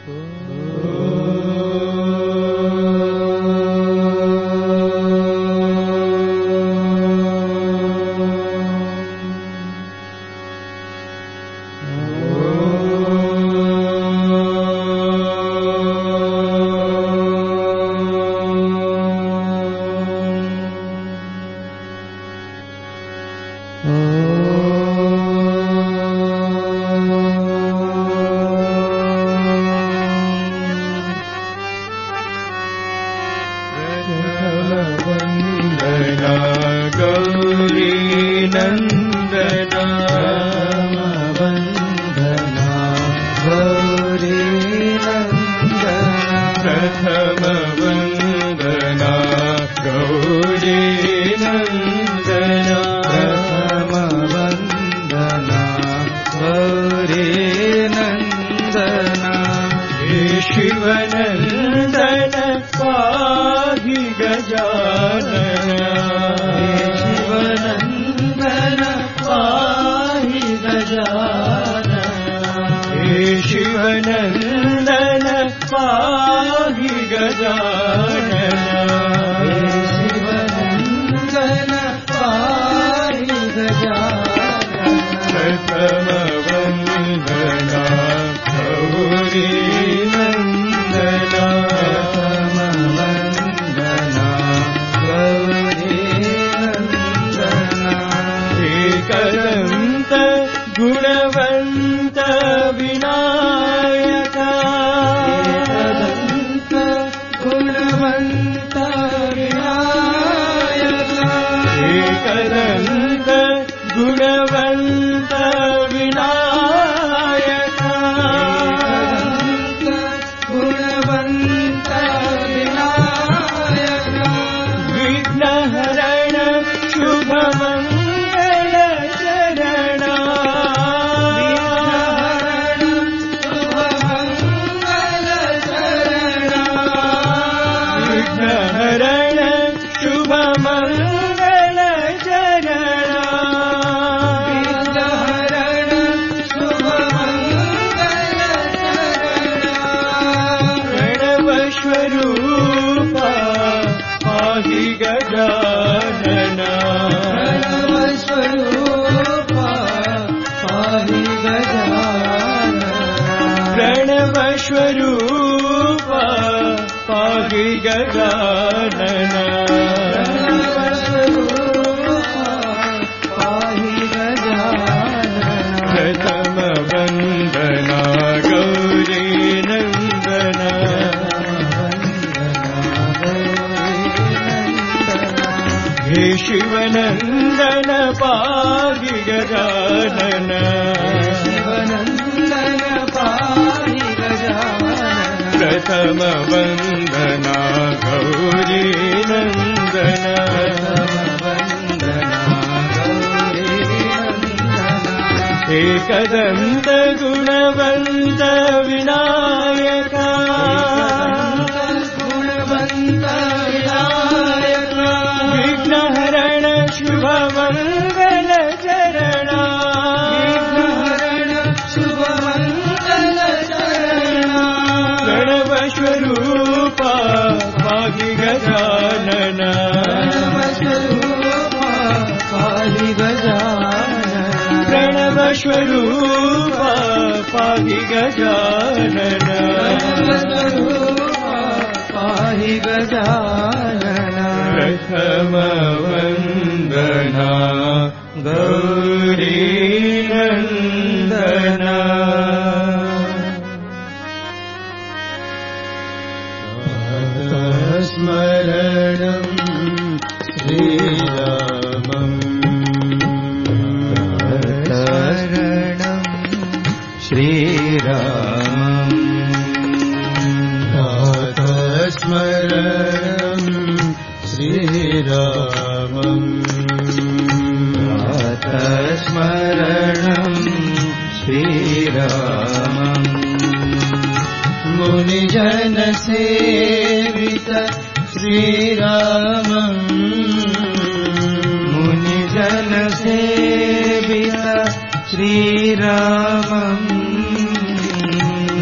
मुनिजन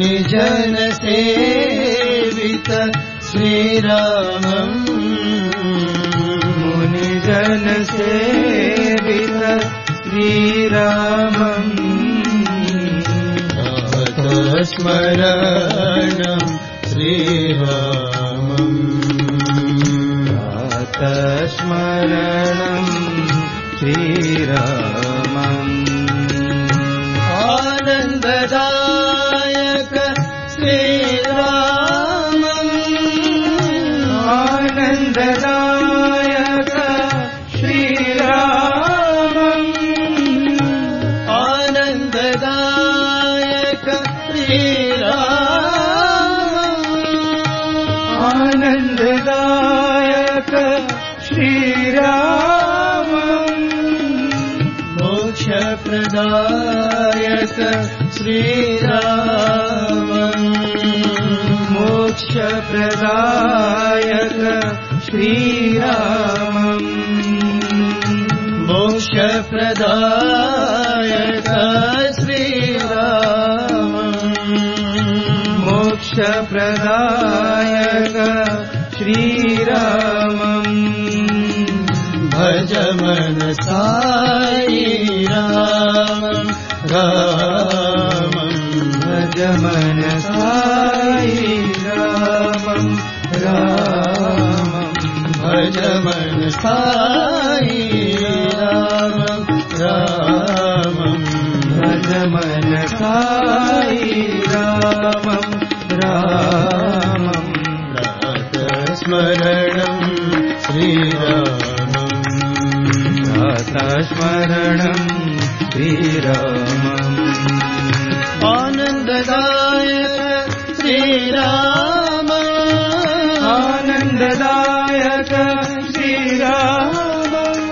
मुनिजन सेवित श्रीरामम् मुनिजन सेवित श्रीरामम् स्मरणं श्रीरामम् स्मरणं श्रीरामम् आनन्ददायक श्रीरामम् आनन्ददायक श्रीरामम् आनन्ददायक आनन्ददायक श्रीरामम् मोक्षप्रदायक श्रीरामम् मोक्षप्रदायक श्रीरामम् मोक्षप्रदायक श्रीरामम् मोक्षप्रदायक श्रीरामम् भज मन साई रामम् रामम् भज मन साई रामम् रामम् भज मन साई रामम् रामम् भज मन साई रामम् रामम् स्मरणं श्रीरामम् स्मरणं श्रीरामम् आनन्ददायक श्रीरामम् आनन्ददायक श्रीरामम्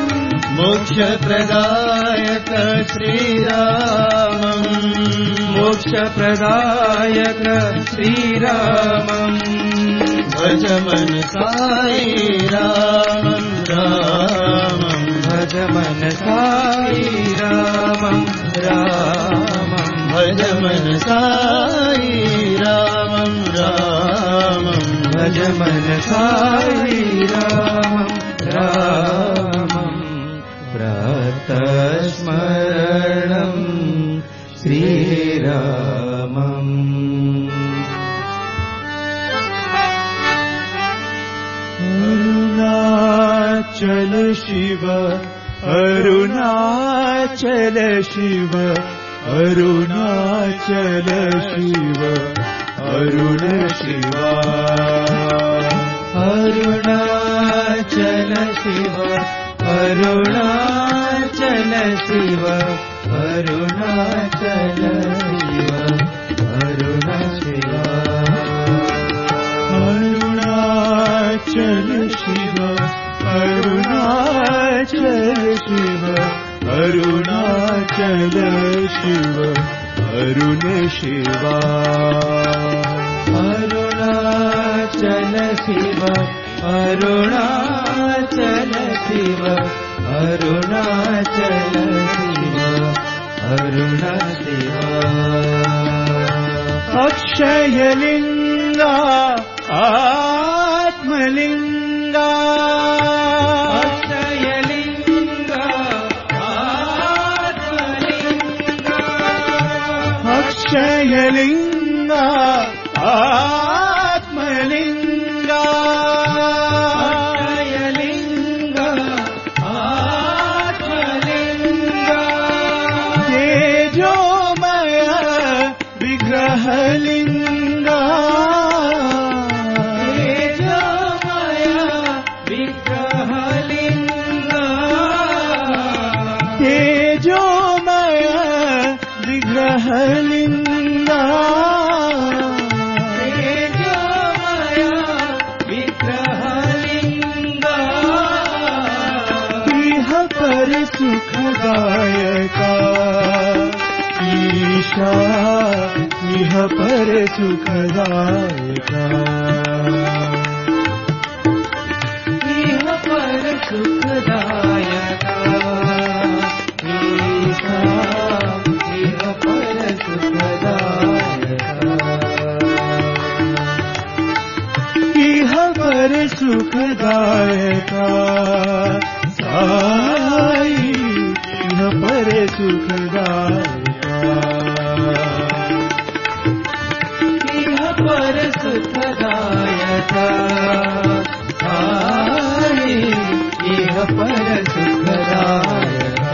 मोक्षप्रदायक श्रीरामम् मोक्षप्रदायक श्रीरामम् भज मन साई रामम् रामम् भज मन साई रामम् रामम् भज मन साई रामम् रामम् भज मन साई रामम् रामम् प्रातः स्मरणं श्रीरामम् अरुणाचल शिव अरुणाचल शिव अरुणाचल शिव अरुण शिवा अरुणाचल शिव अरुणाचल शिव अरुणाचल शिव अरुण शिवा अरुणाचल शिव अरुणाचल शिव अरुणाचल शिव अरुण शिवा अरुणाचल शिव अरुणाचल शिव अरुणाचल शिव अरुण शिवा अक्षयलिंगा आत्मलिंगा अक्षयलिंगा आत्मलिंगा अक्षयलिंगा आत्मलिंगा अक्षयलिंगा आत्मलिंगा तेजोमय विग्रहलिंगा तेजोमय विग्रहलिंगा तेजोमय विग्रहलिंगा इह पर सुखदायका ईशा इह पर सुखदायका इह पर सुखदायका ईशा इह पर सुखदायका सुखदायका साई इह पर सुखदायका इह पर सुखदायका साई इह पर सुखदायका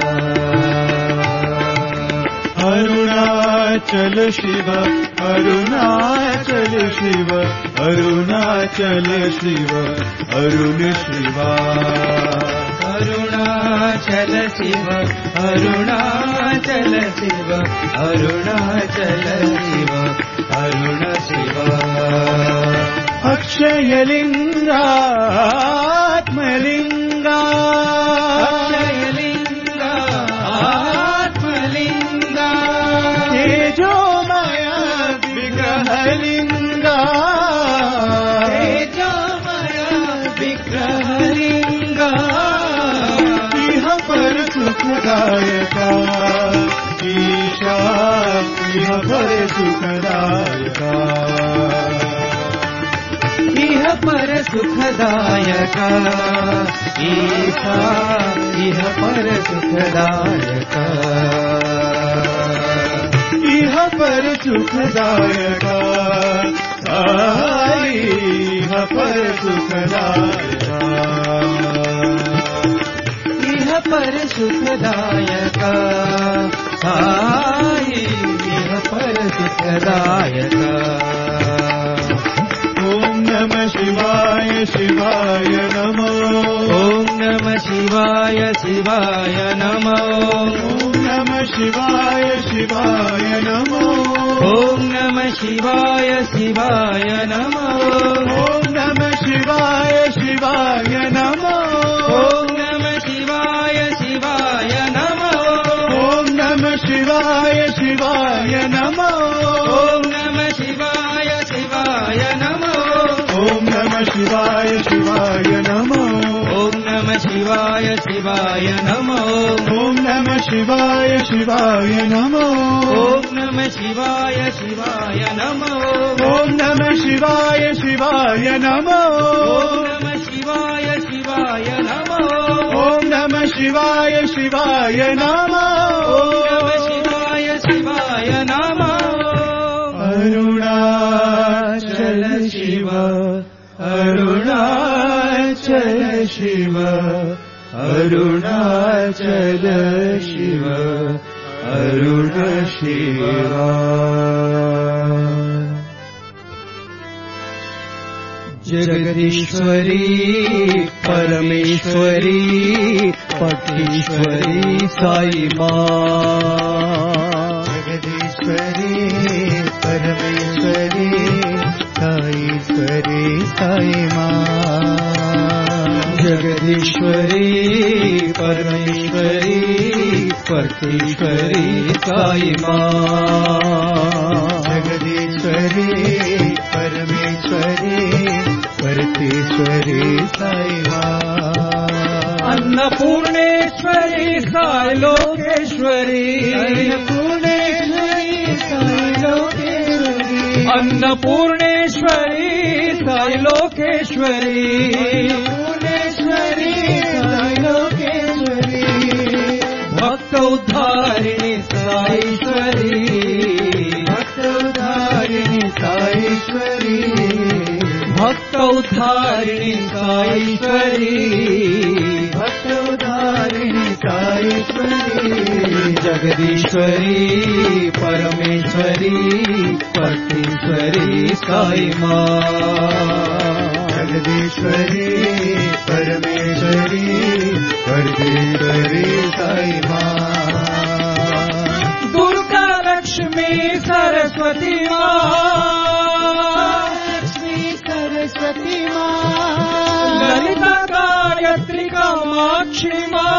अरुणाचल शिव अरुणाचल शिव अरुणाचल शिव अरुण शिवा अरुणाचल शिव अरुणाचल शिव अरुणाचल शिव अरुण शिवा अक्षयलिंगा आत्मलिंगा अक्षयलिंगा आत्मलिंगा तेजोमय विग्रहलिंगा तेजोमय विग्रहलिंगा इह पर सुखदायका ईशा इह पर सुखदायका इह पर सुखदायका ईशा इह पर सुखदायका इह पर सुखदायका साई इह पर सुखदायका इह पर सुखदायका साई इह पर सुखदायका ओम नमः शिवाय शिवाय नमो ओम नमः शिवाय शिवाय नमो ओम नमः शिवाय शिवाय नमो ओम नमः शिवाय शिवाय नमो ओम नमः शिवाय शिवाय नमो ओम नमः शिवाय शिवाय नमो ओम नमः शिवाय शिवाय नमो ओम नमः शिवाय शिवाय नमो ओम नमः शिवाय शिवाय नमो ओम नमः शिवाय शिवाय नमो ओम नमः शिवाय शिवाय नमो ओम नमः शिवाय शिवाय नमो ओम नमः शिवाय शिवाय नमो ओम नमः शिवाय शिवाय नमो ओम नमः शिवाय शिवाय नमो ओम नमः शिवाय शिवाय नमो अरुणाचल शिव अरुणाचल शिव अरुणाचल शिव अरुण शिवा जगदीश्वरी परमेश्वरी पटीश्वरी साई माँ जगदीश्वरी परमेश्वरी साईश्वरी साई माँ जगदीश्वरी परमेश्वरी पटीश्वरी साई माँ जगदीश्वरी परमेश्वरी परमेश्वरी साई माँ अन्नपूर्णेश्वरी साई लोकेश्वरी अन्नपूर्णेश्वरी साई लोकेश्वरी अन्नपूर्णेश्वरी साई लोकेश्वरी अन्नपूर्णेश्वरी साई लोकेश्वरी भक्त उद्धारिणी साईश्वरी भक्त उद्धारिणी साईश्वरी भक्त उद्धारिणी साईश्वरी भक्त उद्धारिणी साईश्वरी जगदीश्वरी परमेश्वरी पटीश्वरी साई माँ जगदीश्वरी परमेश्वरी पटीश्वरी साई माँ दुर्गा लक्ष्मी सरस्वती माँ सरस्वती माँ ललिता गायत्री कामाक्षी माँ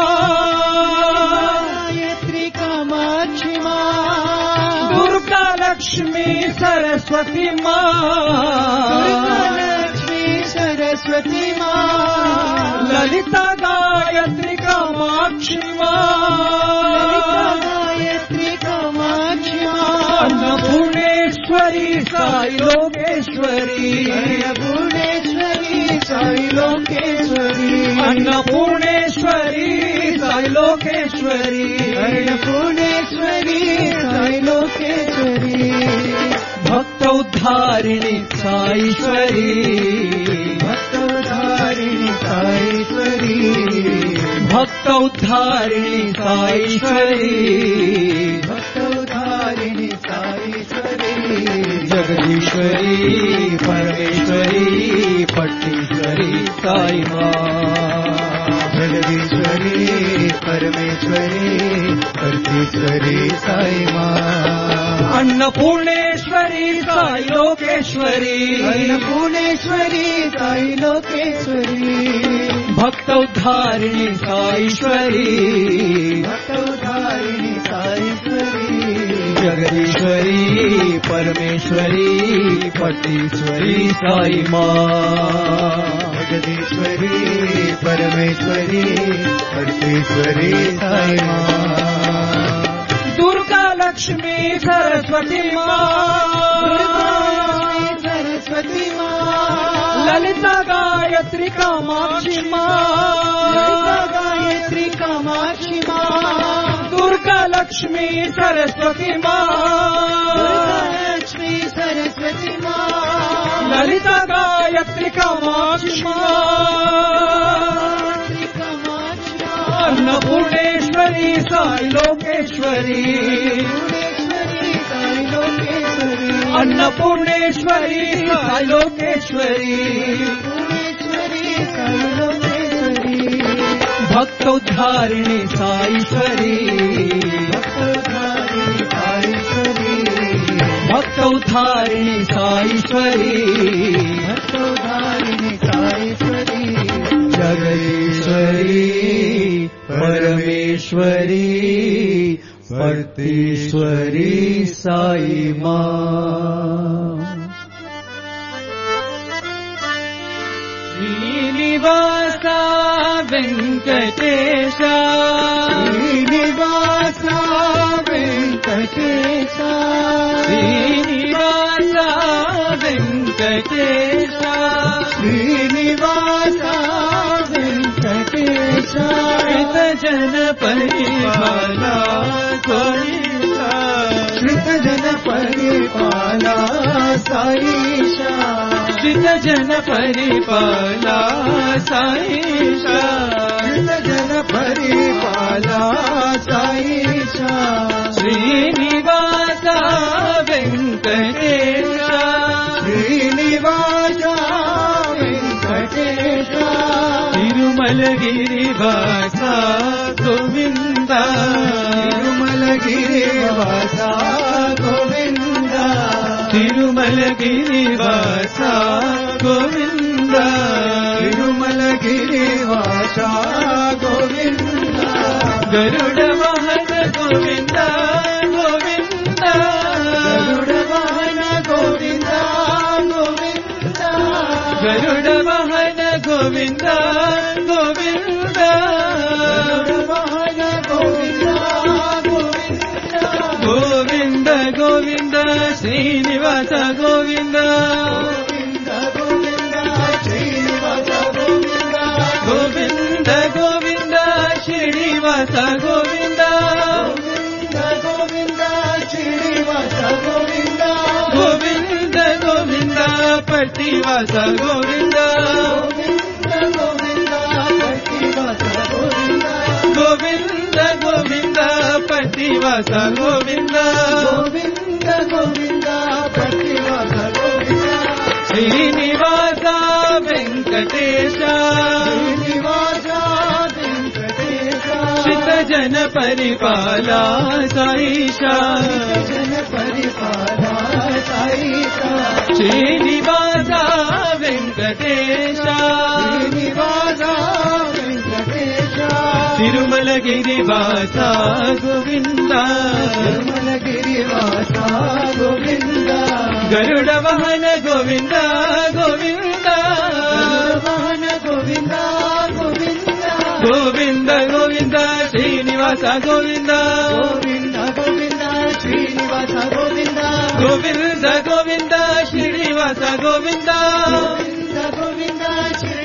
गायत्री कामाक्षी माँ दुर्गा लक्ष्मी सरस्वती माँ लक्ष्मी सरस्वती माँ ललिता गायत्री कामाक्षी माँ गायत्री कामाक्षी माँ अन्नपूर्णेश्वरी साई लोकेश्वरी अन्नपूर्णेश्वरी సాయి లోకేశ్వరి అన్నపూర్ణేశ్వరి సాయి లోకేశ్వరి అన్నపూర్ణేశ్వరి సాయి లోకేశ్వరి భక్త ఉద్ధారిణి సాయిశ్వరి భక్తోద్ధారిణి సాయేశ్వరి భక్త ఉద్ధారిణి సాయిశ్వరి భక్తోద్ధారిణి సాయేశ్వరి జగదీశ్వరి పరమేశ్వరి పట్టీశ్వరి సాయి మా జగదీశ్వరి పరమేశ్వరి పరమేశ్వరి సాయి మా అన్నపూర్ణేశ్వరి సాయి లోకేశ్వరి అన్నపూర్ణేశ్వరి సాయి లోకేశ్వరి భక్త ఉద్ధారిణి సాయిశ్వరి భక్తోద్ధారిణి సాయేశ్వరి జగదీశ్వరి పరమేశ్వరి పట్టీశ్వరి సాయి మా జగదీశ్వరి పరమేశ్వరి పరమేశ్వరి సాయి మా దుర్గా లక్ష్మీ సరస్వతి మా సరస్వతి మా లలిత గాయత్రి కామాక్షి మా గాయత్రి కామాక్షి మా దుర్గా లక్ష్మీ సరస్వతి మా లక్ష్మీ సరస్వతి మా లలిత గాయత్రి కామాక్షి మా అన్నపూర్ణేశ్వరి సాయి లోకేశ్వరి సాయి లోకేశ్వరి అన్నపూర్ణేశ్వరి సాయి లోకేశ్వరి సాయి లోకేశ్వరి భక్తోద్ధారిణి సాయిశ్వరి భక్తోద్ధారిణి సాయిశ్వరి భక్తోద్ధారిణి సాయేశ్వరి జగదీశ్వరి పరమేశ్వరి పర్తీశ్వరి సాయి మా శ్రీనివాస వెంకటేశ శ్రీనివాస వెంకటేశ శ్రీనివాస వెంకటేశ శ్రీనివాస వెంకటేశ శ్రిత జన పరిపాల గోవింద శ్రిత జన పరిపాల సాయిష శ్రిత జన పరిపాల సాయిష శ్రిత జన పరిపాల సాయిష శ్రీనివాస వెంకటేశ శ్రీనివాస వెంకటేశ తిరుమలగిరివాస గోవింద తిరుమలగిరివాస గోవింద తిరుమలగిరివాస గోవింద తిరుమలగిరివాస గోవింద గరుడ వాహన గోవింద గోవింద గరుడ వాహన గోవింద గోవింద గరుడ వాహన గోవింద గోవింద గరుడ వాహన గోవింద గోవింద గోవింద గోవింద శ్రీనివాస గోవింద గోవింద గోవింద శ్రీనివాస గోవింద గోవింద గోవింద శ్రీనివాస గోవింద గోవింద గోవింద శ్రీనివాస గోవింద గోవింద గోవింద పట్టివాస గోవింద గోవింద గోవింద పట్టివాస గోవింద గోవింద గోవింద పట్టివాస గోవింద గోవింద గోవింద పట్టివాస గోవింద శ్రీనివాస వెంకటేశ శ్రీనివాస వెంకటేశ శ్రిత జన పరిపాల సాయిష జన పరిపాల సాయిష శ్రీనివాస వెంకటేశ శ్రీనివాస వెంకటేశ తిరుమలగిరివాస గోవింద తిరుమలగిరివాస గోవింద గరుడ వాహన గోవింద గోవింద వాహన గోవింద గోవింద గోవింద గోవింద శ్రీనివాస గోవింద గోవింద గోవింద శ్రీనివాస గోవింద గోవింద గోవింద శ్రీనివాస గోవింద గోవింద గోవింద శ్రీ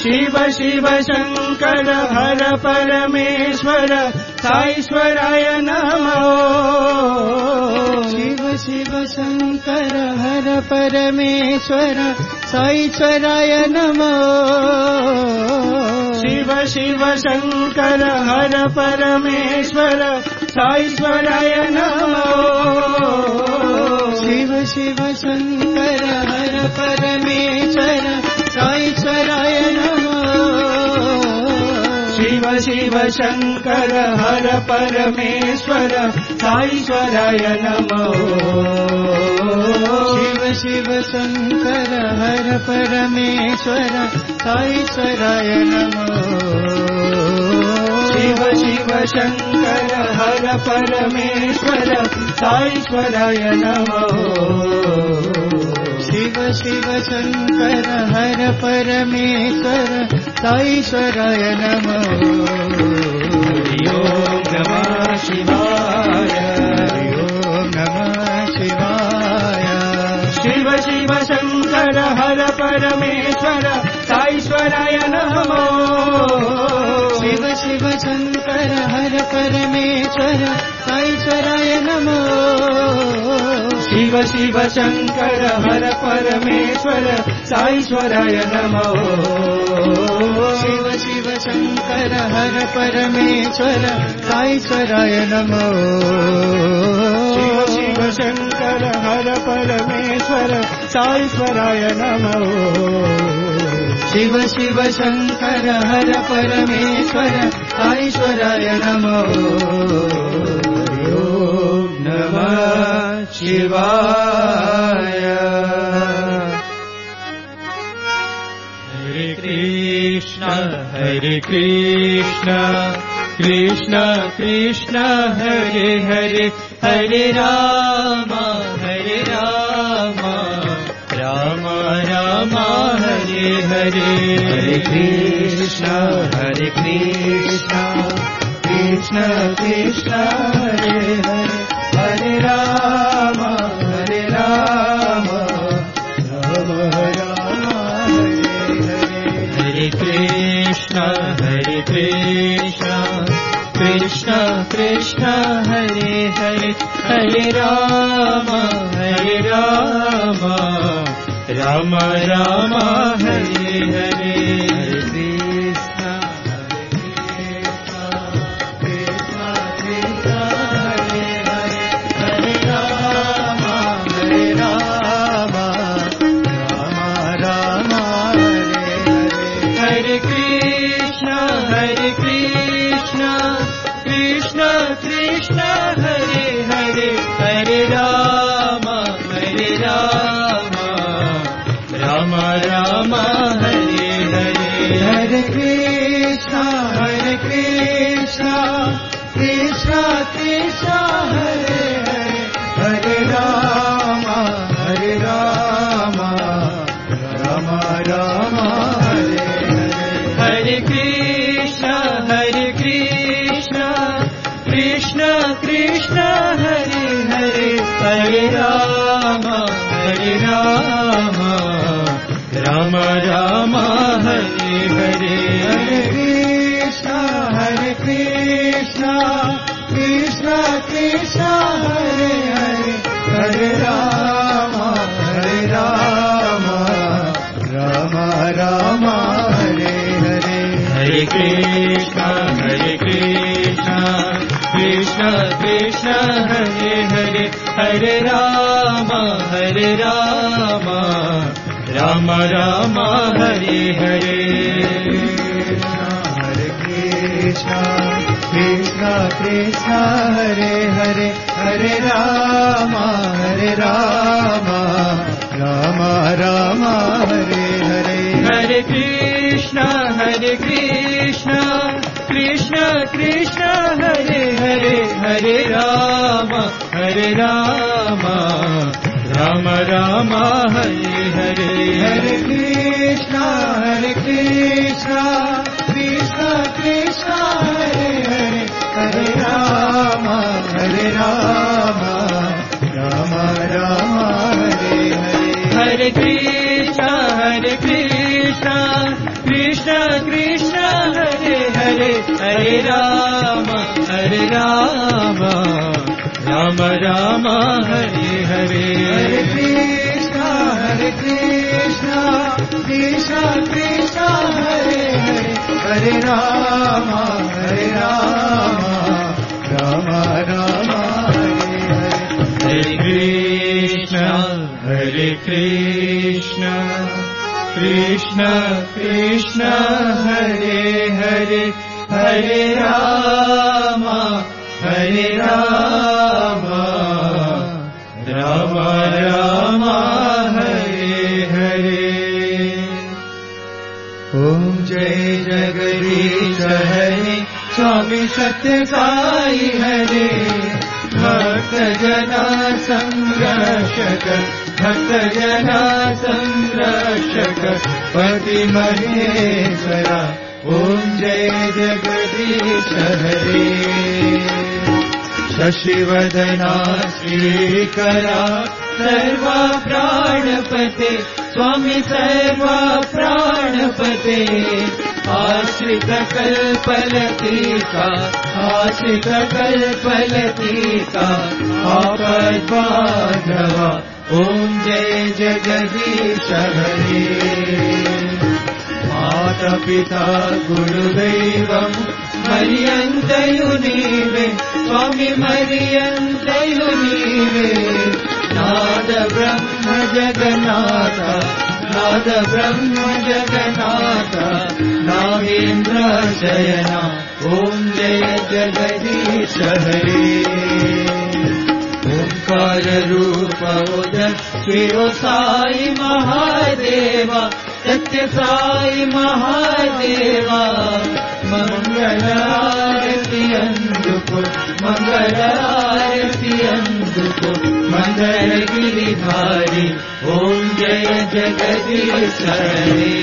शिव शिव शंकर हर परमेश्वर साईश्वराय नमो शिव शिव शंकर हर परमेश्वर साईश्वराय नमो शिव शिव शंकर हर परमेश्वर साईश्वराय नमो शिव शिव शंकर हर परमेश्वर साईश्वराय नमो शिव शिव शंकर हर परमेश्वर साईश्वराय नमो शिव शिव शंकर हर परमेश्वर साईश्वराय नमो शिव शिव शंकर हर परमेश्वर साईश्वराय नमो शिव शिव शंकर हर परमेश्वर साईश्वराय नमो हरि ओम नमः शिवाय हरि ओम नमः शिवाय शिव शिव शंकर हर परमेश्वर साईश्वराय नमो शिव शिव शंकर हर परमेश्वर साईश्वराय नमो शिव शिव शंकर हर परमेश्वर साईश्वराय नमो शिव शिव शंकर हर परमेश्वर साईश्वराय नमो शिव शिव शंकर हर परमेश्वर साईश्वराय नमो शिव शिव शंकर हर परमेश्वर साईश्वराय नमो ओम नमः शिवाय हरे कृष्ण कृष्ण कृष्ण हरे हरे हरे राम राम राम हरे हरे हरे कृष्ण कृष्ण कृष्ण हरे हरे हरे राम राम राम हरे हरे हरे कृष्ण कृष्ण कृष्ण हरे हरे हरे राम राम राम हरे हरे हरे कृष्ण कृष्ण कृष्ण हरे हरे हरे राम राम राम हरे हरे हरे कृष्ण कृष्ण कृष्ण हरे हरे हरे राम राम राम हरे हरे हरे कृष्ण कृष्ण कृष्ण हरे हरे हरे राम राम राम हरे हरे हरे कृष्ण कृष्ण कृष्ण हरे हरे हरे राम राम राम हरे हरे हरे कृष्ण कृष्ण कृष्ण हरे हरे हरे राम राम राम हरे हरे हरे कृष्ण कृष्ण कृष्ण हरे हरे हरे राम राम राम हरे हरे हरे कृष्ण कृष्ण हरे हरे हरे राम राम राम हरे हरे हरे कृष्ण कृष्ण कृष्ण हरे हरे हरे राम राम राम हरे हरे हरे कृष्ण कृष्ण कृष्ण हरे हरे हरे राम राम राम हरे हरे हरे कृष्ण कृष्ण कृष्ण कृष्ण कृष्ण हरे हरे हरे राम राम राम हरे हरे हरे कृष्ण कृष्ण कृष्ण हरे हरे हरे राम राम राम हरे हरे हरे कृष्ण कृष्ण कृष्ण हरे हरे हरे राम राम राम हरे हरे ओम जय जगदीश हरे स्वामी सत्य साई हरे भक्त जना संरक्षक भक्त जना संरक्षक पति महेश्वरा ओम जय जगदीश हरे शशिवदना श्रीकरा सर्वा प्राणपते स्वामी सर्वा प्राणपते आश्रित कल्पलतिका आश्रित कल्पलतिका आपद्बांधवा ओम जय जगदीश हरे माता पिता गुरुदैवं मर्यन्तयु नीवे स्वामी मर्यन्तयु नीवे नाद ब्रह्म जगन्नाथ नाद ब्रह्म जगन्नाथ नागेन्द्र शयना ओम जय जगदीश हरे ओंकार रूप ओजस्वी ओ साई महादेवा सत्य साई महादेवा मंगल आरती अंदुको मंगल आरती अंदुको मंगल गिरिधारी ओम जय जगदीश हरे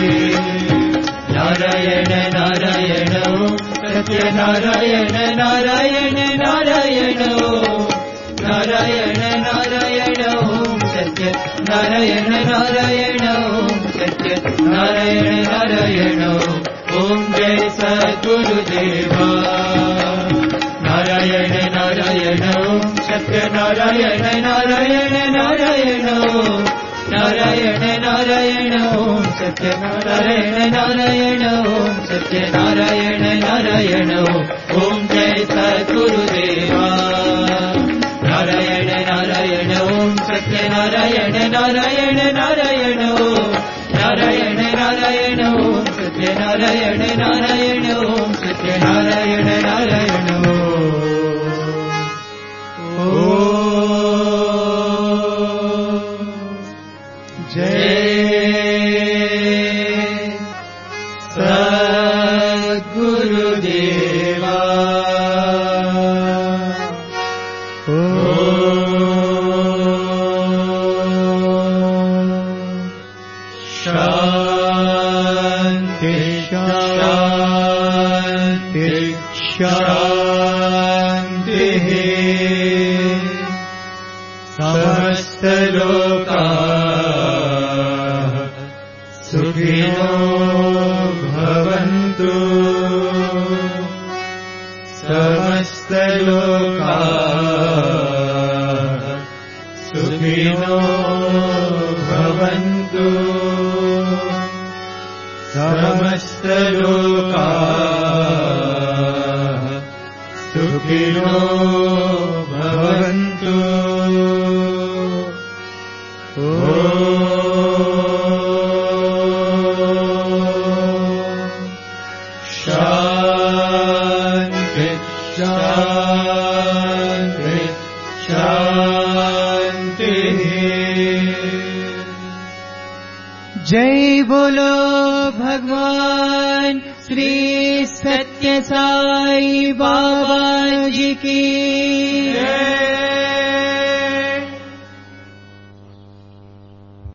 नारायण नारायण ओम सत्य नारायण नारायण नारायण ओम नारायण नारायण ओम सत्य नारायण नारायण ओम सत्य नारायण नारायण ओम जय सद्गुरुदेवा नारायण नारायण ओम सत्य नारायण नारायण नारायण नारायण नारायण ओम सत्य नारायण नारायण ओम सत्य नारायण नारायण ओम जय सद्गुरुदेवा नारायण नारायण ओम सत्य नारायण नारायण नारायण नारायण नारायण ओम सत्य नारायण नारायण ओम सत्य नारायण नारायण जय सद्गुरुदेवा शांति शांति शांति समस्त लोकाः सुखिनो भवन्तु समस्त लोकाः सुखिनो भवन्तु समस्त लोकाः सुखिनो भवन्तु शांति शांति शांति जय बोलो भगवान श्री सत्य साई बाबा जी की जय।